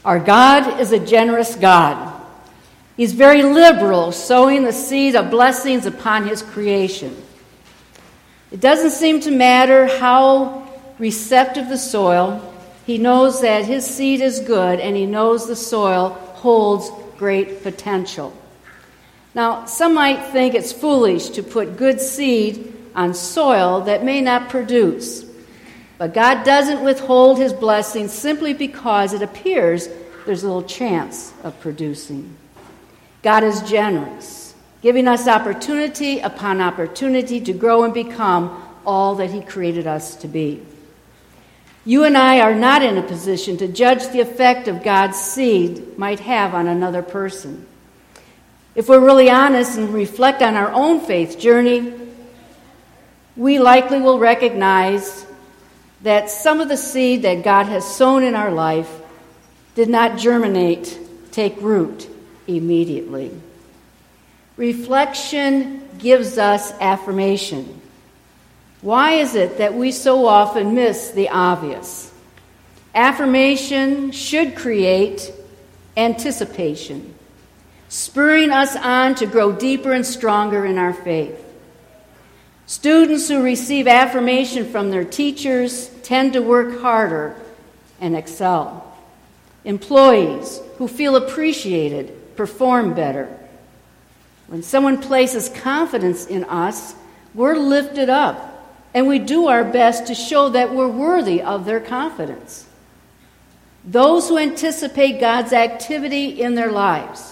Our God is a generous God. He's very liberal, sowing the seed of blessings upon his creation. It doesn't seem to matter how receptive the soil. He knows that his seed is good, and he knows the soil holds great potential. Now, some might think it's foolish to put good seed on soil that may not produce. But God doesn't withhold his blessings simply because it appears there's a little chance of producing. God is generous, giving us opportunity upon opportunity to grow and become all that he created us to be. You and I are not in a position to judge the effect of God's seed might have on another person. If we're really honest and reflect on our own faith journey, we likely will recognize that some of the seed that God has sown in our life did not germinate, take root immediately. Reflection gives us affirmation. Why is it that we so often miss the obvious? Affirmation should create anticipation, spurring us on to grow deeper and stronger in our faith. Students who receive affirmation from their teachers tend to work harder and excel. Employees who feel appreciated perform better. When someone places confidence in us, we're lifted up, and we do our best to show that we're worthy of their confidence. Those who anticipate God's activity in their lives,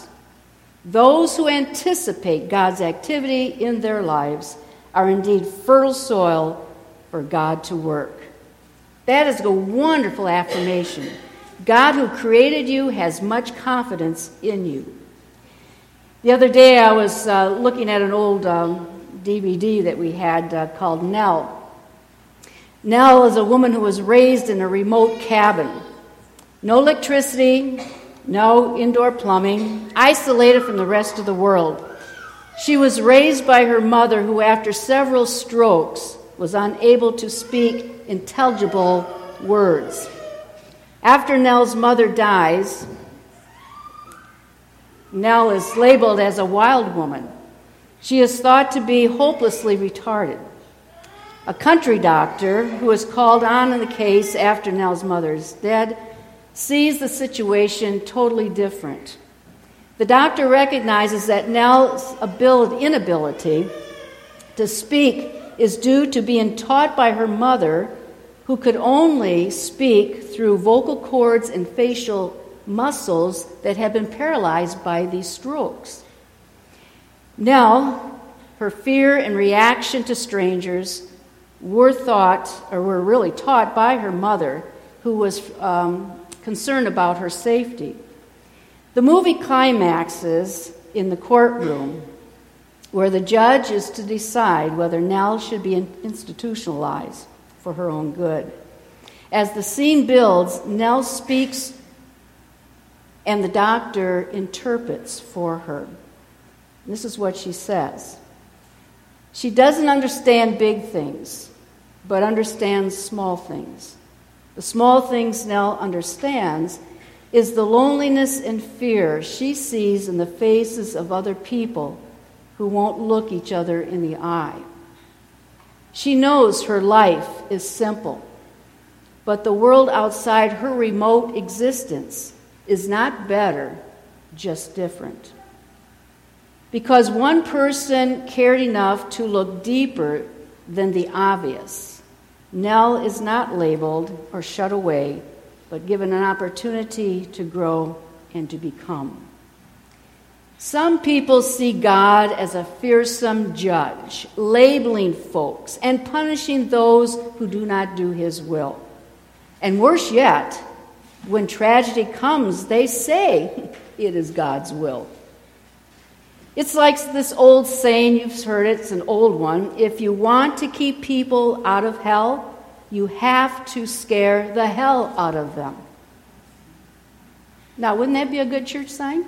are indeed fertile soil for God to work. That is a wonderful affirmation. God who created you has much confidence in you. The other day I was looking at an old DVD that we had called Nell. Nell is a woman who was raised in a remote cabin. No electricity, no indoor plumbing, isolated from the rest of the world. She was raised by her mother, who after several strokes was unable to speak intelligible words. After Nell's mother dies, Nell is labeled as a wild woman. She is thought to be hopelessly retarded. A country doctor who is called on in the case after Nell's mother is dead sees the situation totally different. The doctor recognizes that Nell's inability to speak is due to being taught by her mother, who could only speak through vocal cords and facial muscles that had been paralyzed by these strokes. Nell, her fear and reaction to strangers were really taught by her mother, who was concerned about her safety. The movie climaxes in the courtroom, where the judge is to decide whether Nell should be institutionalized for her own good. As the scene builds, Nell speaks and the doctor interprets for her. This is what she says. She doesn't understand big things, but understands small things. The small things Nell understands is the loneliness and fear she sees in the faces of other people who won't look each other in the eye. She knows her life is simple, but the world outside her remote existence is not better, just different. Because one person cared enough to look deeper than the obvious, Nell is not labeled or shut away, but given an opportunity to grow and to become. Some people see God as a fearsome judge, labeling folks and punishing those who do not do his will. And worse yet, when tragedy comes, they say it is God's will. It's like this old saying, you've heard it, it's an old one. If you want to keep people out of hell, you have to scare the hell out of them. Now, wouldn't that be a good church sign?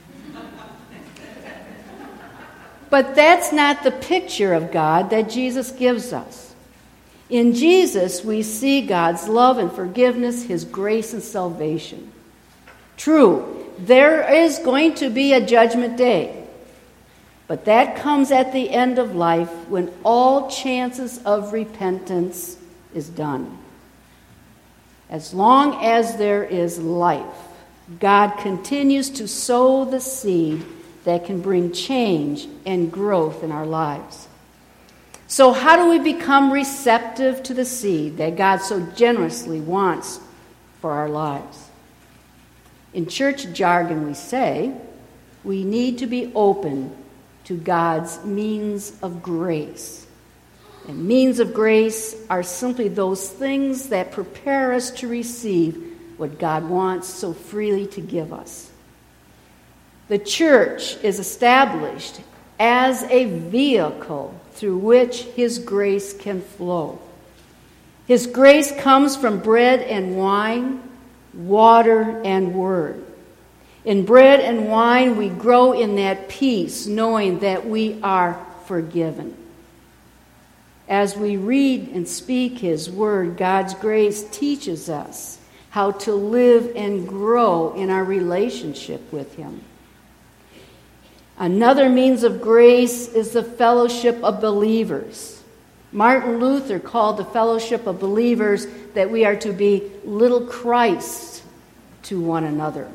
But that's not the picture of God that Jesus gives us. In Jesus, we see God's love and forgiveness, his grace and salvation. True, there is going to be a judgment day, but that comes at the end of life when all chances of repentance is done. As long as there is life, God continues to sow the seed that can bring change and growth in our lives. So how do we become receptive to the seed that God so generously wants for our lives? In church jargon we say, we need to be open to God's means of grace. And means of grace are simply those things that prepare us to receive what God wants so freely to give us. The church is established as a vehicle through which His grace can flow. His grace comes from bread and wine, water and word. In bread and wine, we grow in that peace, knowing that we are forgiven. As we read and speak His word, God's grace teaches us how to live and grow in our relationship with Him. Another means of grace is the fellowship of believers. Martin Luther called the fellowship of believers that we are to be little Christs to one another.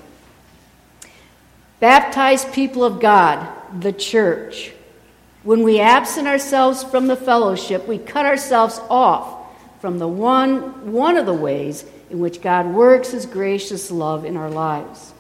Baptized people of God, the church. When we absent ourselves from the fellowship, we cut ourselves off from the one of the ways in which God works His gracious love in our lives.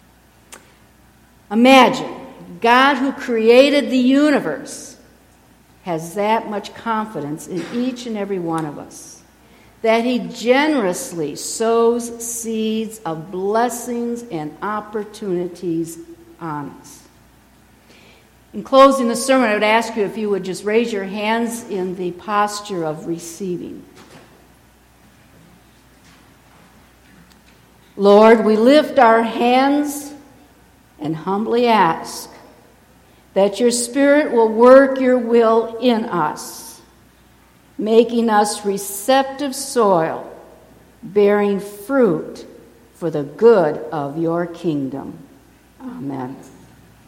Imagine God, who created the universe, has that much confidence in each and every one of us, that He generously sows seeds of blessings and opportunities on us. In closing the sermon, I would ask you if you would just raise your hands in the posture of receiving. Lord, we lift our hands and humbly ask that your Spirit will work your will in us, making us receptive soil, bearing fruit for the good of your kingdom. Amen.